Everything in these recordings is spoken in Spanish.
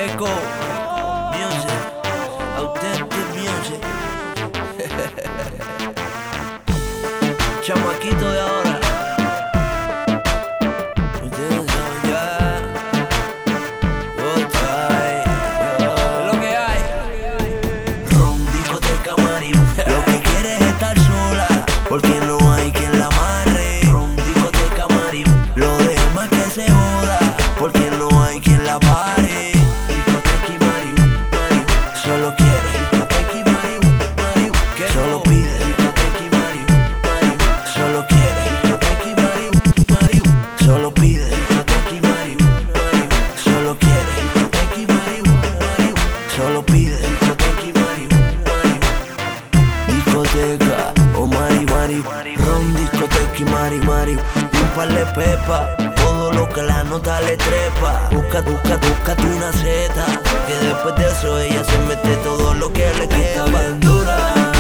Echo Music, Authentic Music. Chamaquito de ahora. Ustedes saben ya. Es lo que hay. Ron, discoteca, Mario. Lo que quieres es estar sola, porque no hay quien la amarre. Ron, discoteca, Mario. Lo demás que se joda, porque no hay quien la pare. Discoteca y Mario, Mario. Solo quiere discoteca y Mario, Mario. Que solo pide discoteca y Mario, Mario. Solo quiere discoteca y Mario, Mario. Solo pide discoteca y Mario, Mario. Solo quiere discoteca y Mario, Mario. Solo pide discoteca y Mario, Mario. Discoteca, oh Mari, Mari. Ron, discoteca y Mari, Mari. Un par de pepa, todo lo que la nota le trepa. Búscate una zeta, que después de eso ella se mete todo lo que le queda. Bien dura,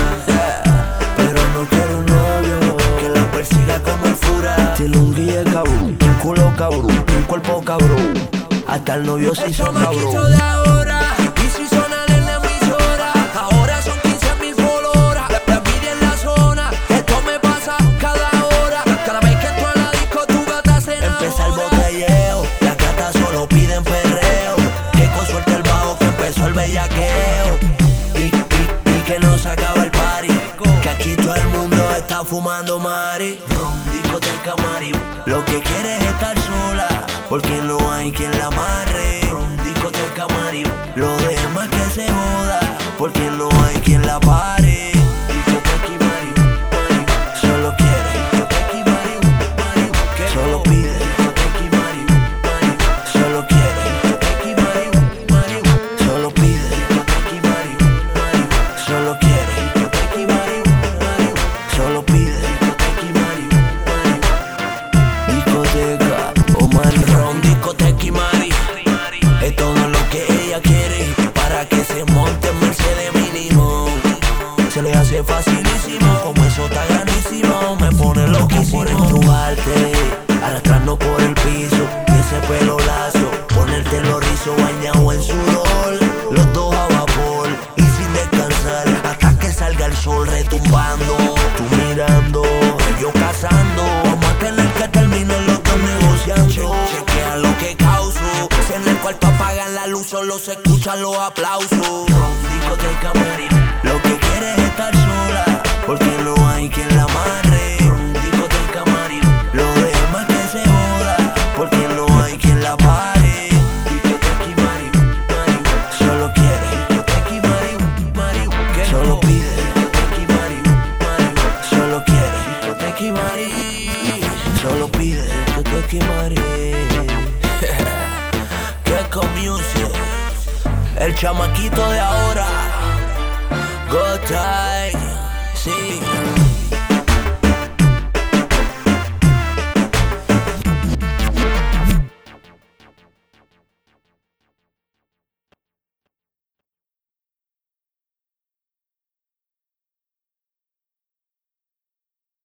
pero no quiere un novio que la persiga como el fura. Tiene un guille cabrón, un culo cabrón, un cuerpo cabrón. Hasta el novio se hizo cabrón. De ahora, y si sonan en la emisora, ahora son 15.000 followers. La envidia en la zona, esto me pasa cada hora. Cada vez que entro a la disco, tu gata se enamora. Empieza el botelleo, las gatas solo piden perreo. Que con suerte el bajo que empezó el bellaqueo. Y que no se acaba el party, que aquí todo el mundo está fumando Mari. Ron, discoteca, Mari. Lo que quiere es estar sola, porque no hay quien la amarre. Ron, discoteca, Mari. Lo demás que se joda, porque no hay quien la pare. Discoteca y Mari, Mari. Solo quiere discoteca y Mari, Mari. Que solo pide discoteca y Mari, Mari. Solo quiere discoteca y Mari, Mari. Solo pide discoteca y Mari, Mari. Solo quiere discoteca y Mari, Mari. Solo pide discoteca y Mari, Mari. Discoteca, oh Mari. Ron, discoteca y Mari. Es todo lo que ella quiere, para que se monte en Mercedes mínimo. Se le hace facilísimo, como eso está granísimo. Me pone loquísimo por empujarte, arrastrarnos por el piso. Y ese pelo lazo, ponerte los rizos bañado en sudor. Los dos a vapor y sin descansar, hasta que salga el sol retumbando. Tú mirando, yo cazando. Vamos a tener que terminar los dos negociando. Chequea lo que causo. Si en el cuarto apagan la luz, solo se escuchan los aplausos. Ron, discoteca, Mari. Lo que quiere es estar sola, porque no hay quien la amarre. Ron, discoteca, Mari. Lo demás que se joda, porque no hay quien la pare. Discoteca y Mari, Mari. Solo quiere discoteca y Mari, Mari. Que solo pide discoteca y Mari, Mari. Solo quiere discoteca y Mari. Solo pide discoteca y Mari. Echo Music, el chamaquito de ahora. Go time, sí.